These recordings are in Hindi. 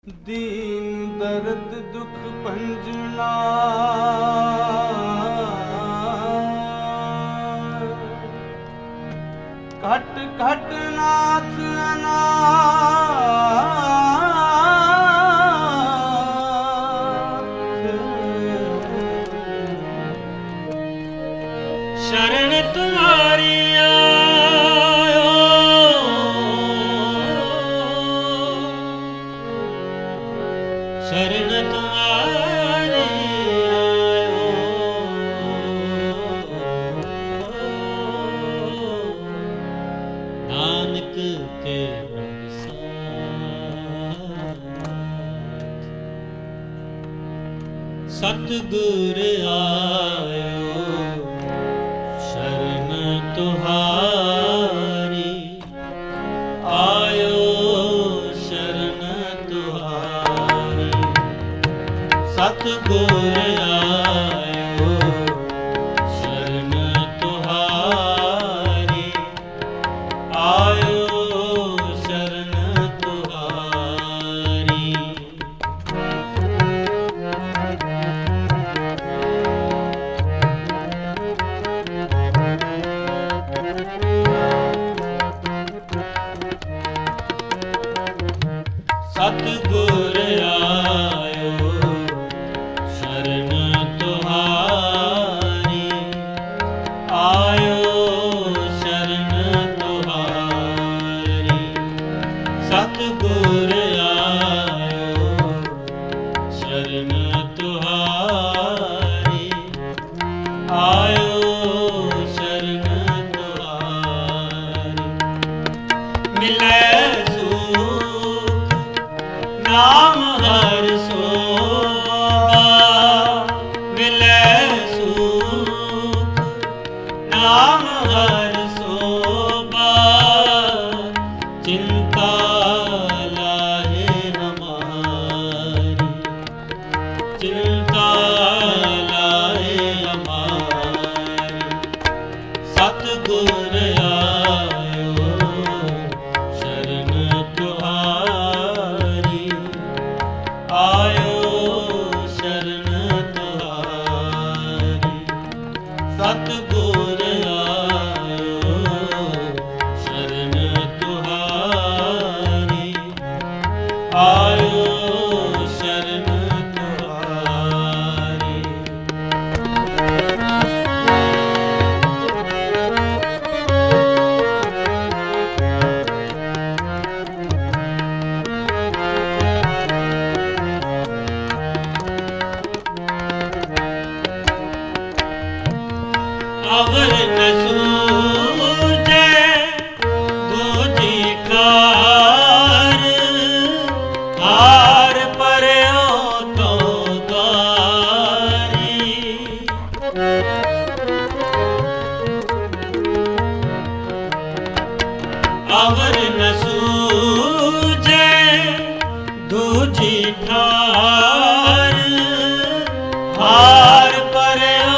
दीन दर्द दुख भंजना घट घट नाथ शरण तुम्हारी शरण तुम्हारी नानक के सतगुर आयो शरण तुहारी आयो शरण तुहारी सतगुर आयो शरण तुहारी आयो शरण तुहारी सतगुर आयो शरण तुहारी आयो शरण तुहारी सतगुर आयो शरण तुहारी आयो शरण तुहारी मिले नाम हर सोबा मिले सुख नाम हर सोबा चिंता लाहे हमारी चिंता लाहे हमारी सतगुर आयो शरण तुहारी आयो शरण तुहारी सतगुर आयो शरण तुहारी आयो शरण तुहारी अवर न सूझे दूजी कार हार पर्यो तो द्वारी अवर न सूझे दूजी कार हार पर्यो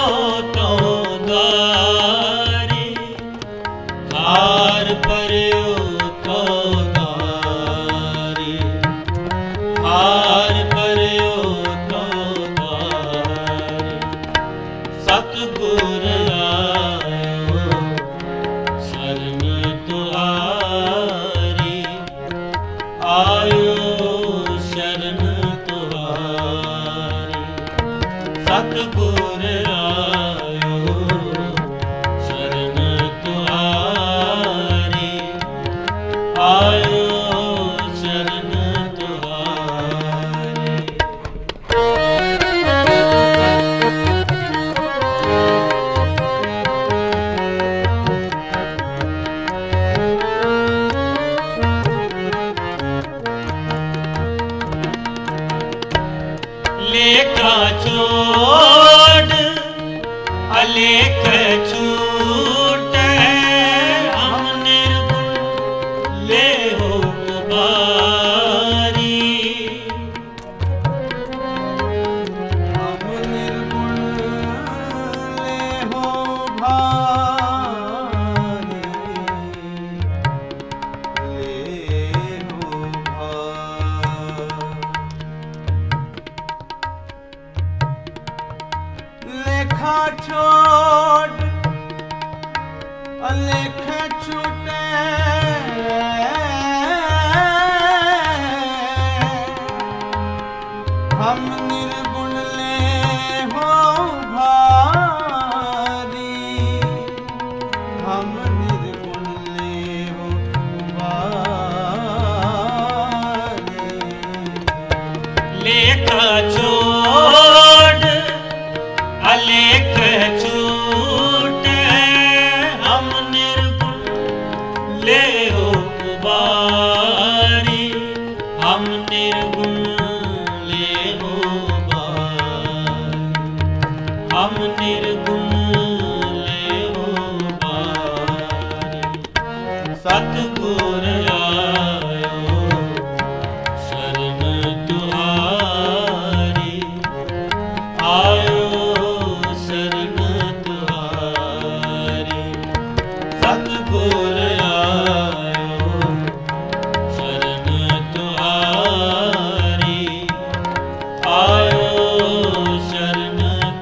हार पर्यो तो द्वारी हार पर्यो तो द्वारी सतगुर आयो शरण तुहारी आयो शरण तुहारी सतगुर आयो शरण तुहारी आयो शरण तुहारी लेखा छोड़ अलेख छूटे हम निर्गुण ले हो बारी हम निर्गुण ले हो भारी ले हो भारी छोड़ अलेख छूटे हम निर्गुण ले हो भारी हम निर्गुण ले हो भारी लेखा छोड़ अलेख छूटे हम निर्गुण ले हो बारी हम निर्गुण ले हो बारी हम निर्गुण ले हो बारी सतगुर आयो शरण तुहारी आयो शरण तुहारी सतगुर आयो शरण तुहारी आयो शरण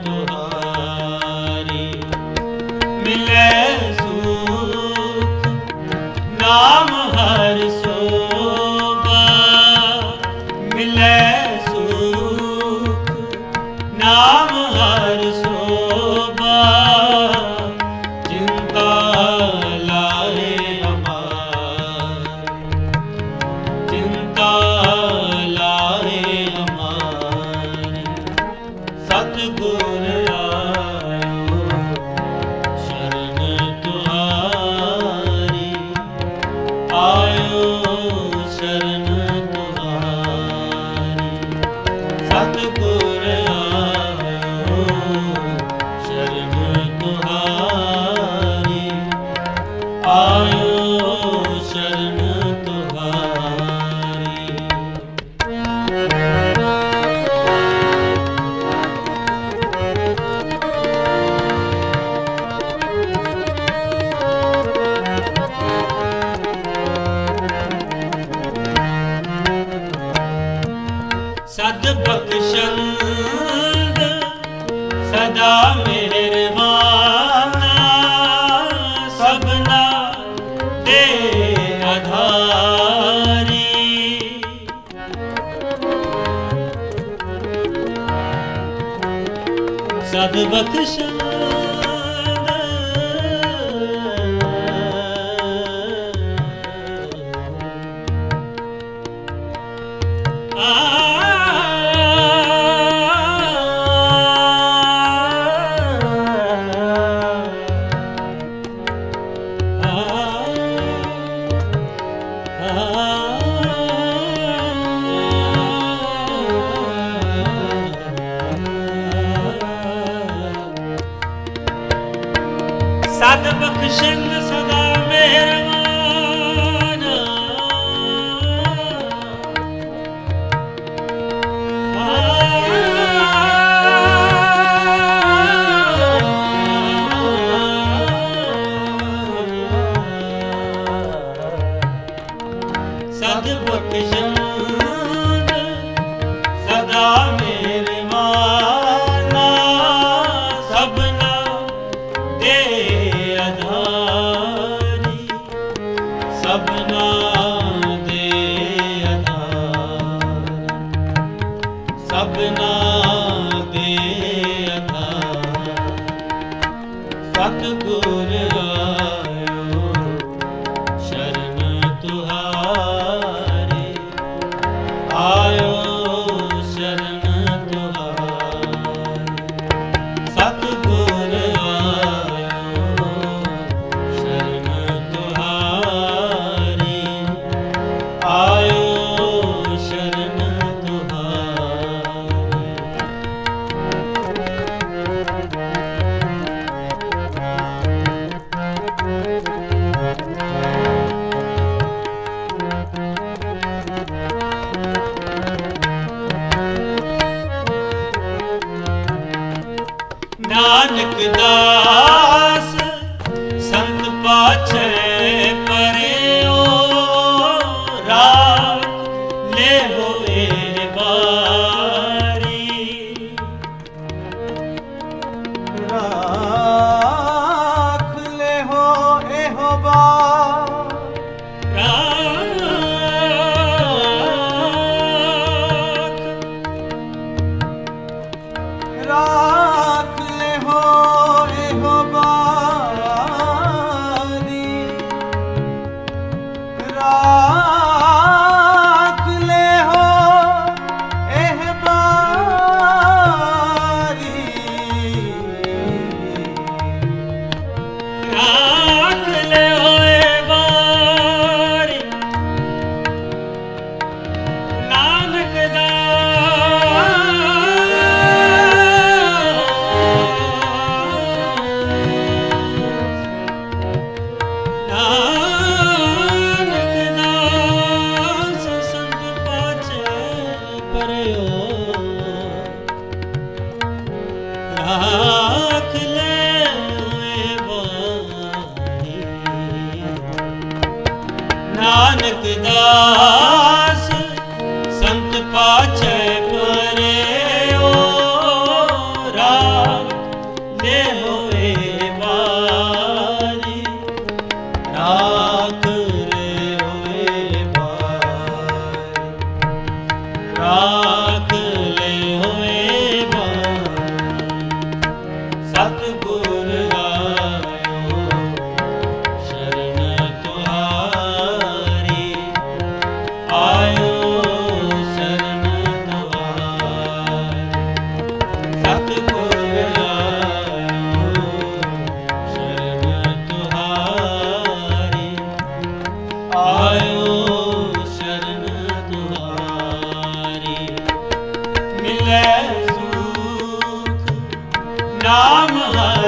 तुहारी मिले सुख नाम हर सोबा मिले सुख नाम हर सोबा चिंता लाए हमारी चिंता लाए हमारी सतगुर आयो शरण तुहारी आयो शरण तुहारी सतगुर आयो शरण तुहारी आयो शरण तुहारी सद बख्शंद सदा मेहरबाना सबना दे आधारी सद बख्शंद सद बख्शंद सदा मेहरबाना सद बख्शंद सदा मेहरबाना सबना दे आधारी सबना दे आधारी सबना दे आधारी सतगुर आयो शरण तुहारी आयो शरण तुहारी सतगुर आयो शरण तुहारी आयो शरण तुहारी नानक दास संत पाछे परे ओ राख ले होए बारी राख राख ले बानी। नानक दास संत पाछे परे ओ राख ले होए बानी। राख ले होए बानी। राख ले होए बानी। सतगुर आयो शरण तुहारी। आयो शरण तुहारी। सतगुर आयो शरण तुहारी। आयो शरण तुहारी। मिले सुख नाम